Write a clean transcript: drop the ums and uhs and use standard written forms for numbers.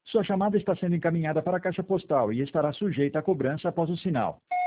Sua chamada está sendo encaminhada para a caixa postal e estará sujeita a cobrança após o sinal.